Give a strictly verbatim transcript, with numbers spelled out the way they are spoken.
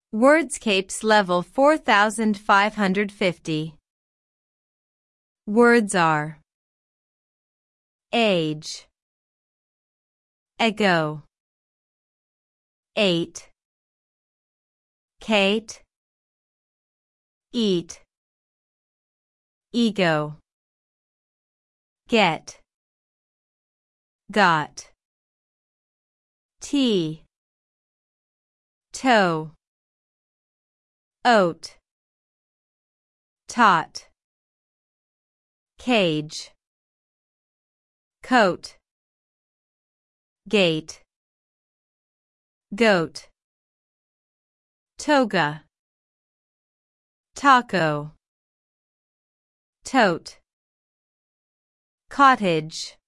Wordscapes level four thousand five hundred fifty. Words are age, ago, eight, Kate, eat, ego, get, got, tea, toe, oat, taught, cage, coat, gate, goat, toga, taco, tote, cottage.